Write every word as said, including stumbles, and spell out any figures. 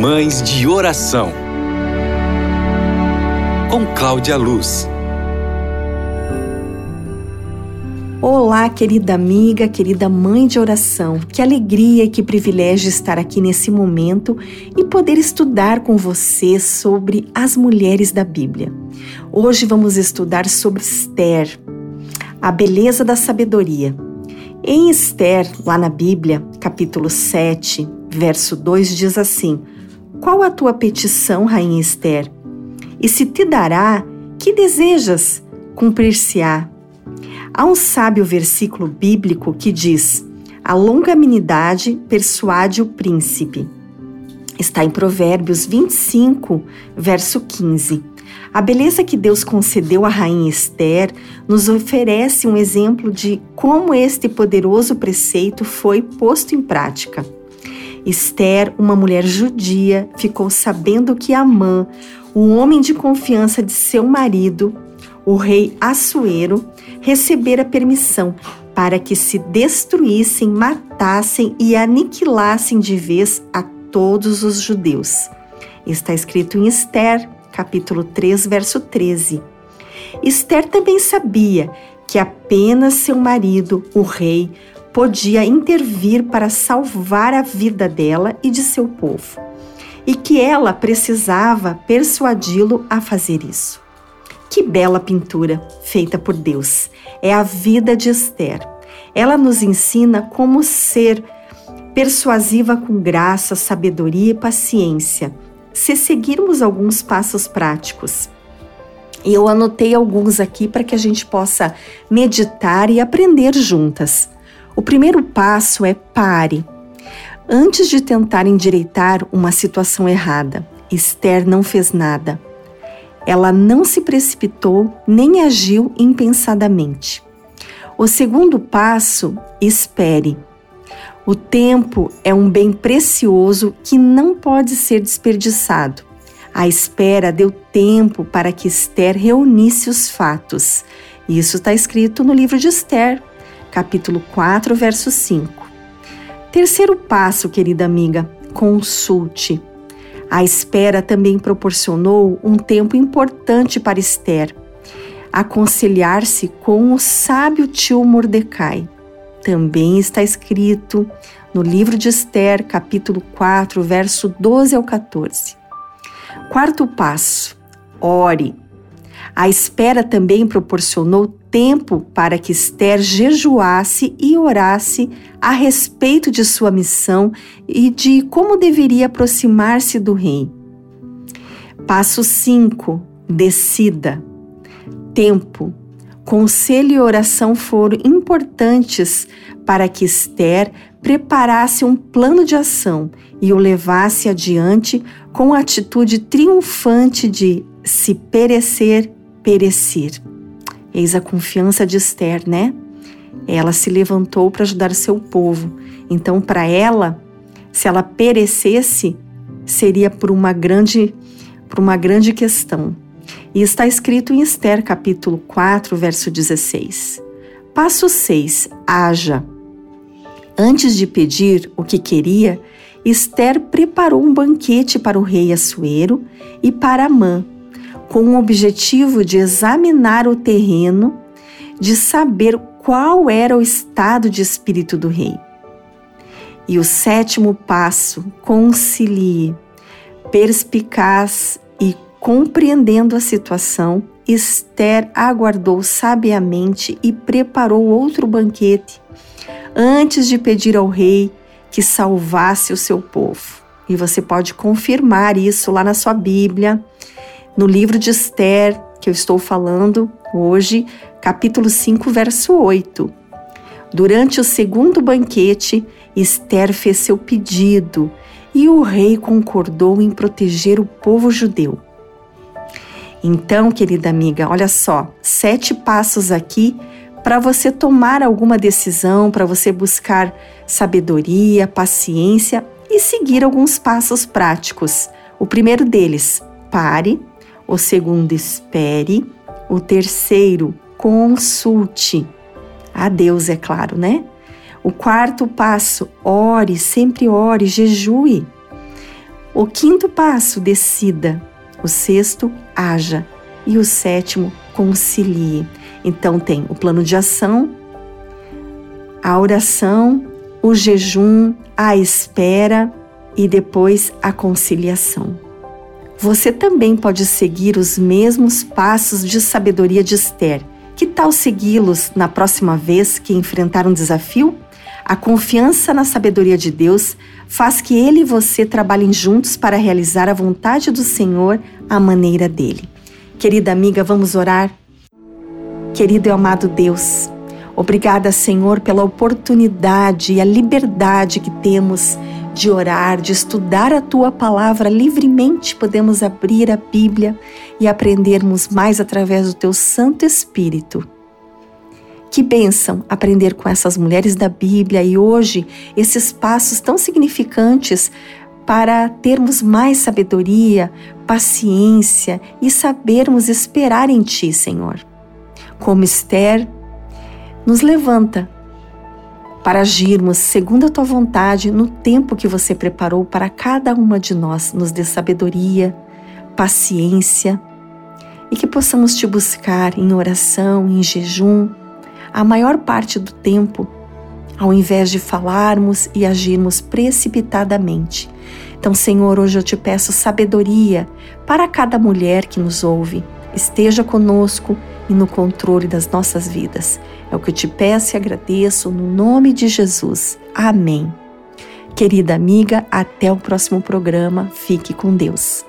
Mães de Oração, com Cláudia Luz. Olá, querida amiga, querida mãe de oração. Que alegria e que privilégio estar aqui nesse momento e poder estudar com você sobre as mulheres da Bíblia. Hoje vamos estudar sobre Esther, a beleza da sabedoria. Em Esther, lá na Bíblia, capítulo sete, verso dois, diz assim: Qual a tua petição, rainha Esther? E se te dará, que desejas? Cumprir-se-á. Há um sábio versículo bíblico que diz: a longanimidade persuade o príncipe. Está em Provérbios vinte e cinco, verso quinze. A beleza que Deus concedeu à rainha Esther nos oferece um exemplo de como este poderoso preceito foi posto em prática. Esther, uma mulher judia, ficou sabendo que Amã, o homem de confiança de seu marido, o rei Assuero, recebera permissão para que se destruíssem, matassem e aniquilassem de vez a todos os judeus. Está escrito em Esther, capítulo três, verso treze. Esther também sabia que apenas seu marido, o rei, podia intervir para salvar a vida dela e de seu povo, e que ela precisava persuadi-lo a fazer isso. Que bela pintura feita por Deus! É a vida de Esther. Ela nos ensina como ser persuasiva com graça, sabedoria e paciência, se seguirmos alguns passos práticos. E eu anotei alguns aqui para que a gente possa meditar e aprender juntas. O primeiro passo é pare. Antes de tentar endireitar uma situação errada, Esther não fez nada. Ela não se precipitou nem agiu impensadamente. O segundo passo, espere. O tempo é um bem precioso que não pode ser desperdiçado. A espera deu tempo para que Esther reunisse os fatos. Isso está escrito no livro de Esther, capítulo quatro, verso cinco. Terceiro passo, querida amiga, consulte. A espera também proporcionou um tempo importante para Esther, aconselhar-se com o sábio tio Mordecai. Também está escrito no livro de Esther, capítulo quatro, verso doze ao quatorze. Quarto passo, ore. A espera também proporcionou tempo para que Esther jejuasse e orasse a respeito de sua missão e de como deveria aproximar-se do rei. Passo cinco, decida. Tempo. Conselho e oração foram importantes para que Esther preparasse um plano de ação e o levasse adiante com a atitude triunfante de se perecer, perecer. Eis a confiança de Esther, né? Ela se levantou para ajudar seu povo. Então, para ela, se ela perecesse, seria por uma grande, por uma grande questão. E está escrito em Esther, capítulo quatro, verso dezesseis. Passo seis, haja. Antes de pedir o que queria, Esther preparou um banquete para o rei Assuero e para Amã, com o objetivo de examinar o terreno, de saber qual era o estado de espírito do rei. E o sétimo passo, concilie. Perspicaz e compreendendo a situação, Esther aguardou sabiamente e preparou outro banquete, antes de pedir ao rei que salvasse o seu povo. E você pode confirmar isso lá na sua Bíblia, no livro de Esther, que eu estou falando hoje, capítulo cinco, verso oito. Durante o segundo banquete, Esther fez seu pedido e o rei concordou em proteger o povo judeu. Então, querida amiga, olha só, sete passos aqui para você tomar alguma decisão, para você buscar sabedoria, paciência e seguir alguns passos práticos. O primeiro deles, pare. O segundo, espere. O terceiro, consulte. A Deus, é claro, né? O quarto passo, ore, sempre ore, jejue. O quinto passo, decida. O sexto, haja. E o sétimo, concilie. Então tem o plano de ação, a oração, o jejum, a espera e depois a conciliação. Você também pode seguir os mesmos passos de sabedoria de Esther. Que tal segui-los na próxima vez que enfrentar um desafio? A confiança na sabedoria de Deus faz que Ele e você trabalhem juntos para realizar a vontade do Senhor à maneira dele. Querida amiga, vamos orar? Querido e amado Deus, obrigada, Senhor, pela oportunidade e a liberdade que temos de orar, de estudar a Tua Palavra livremente. Podemos abrir a Bíblia e aprendermos mais através do Teu Santo Espírito. Que bênção aprender com essas mulheres da Bíblia e hoje esses passos tão significantes para termos mais sabedoria, paciência e sabermos esperar em Ti, Senhor. Como Esther, nos levanta para agirmos segundo a Tua vontade no tempo que Você preparou para cada uma de nós. Nos dê sabedoria, paciência e que possamos Te buscar em oração, em jejum, a maior parte do tempo, ao invés de falarmos e agirmos precipitadamente. Então, Senhor, hoje eu Te peço sabedoria para cada mulher que nos ouve. Esteja conosco e no controle das nossas vidas. É o que eu Te peço e agradeço no nome de Jesus. Amém. Querida amiga, até o próximo programa. Fique com Deus.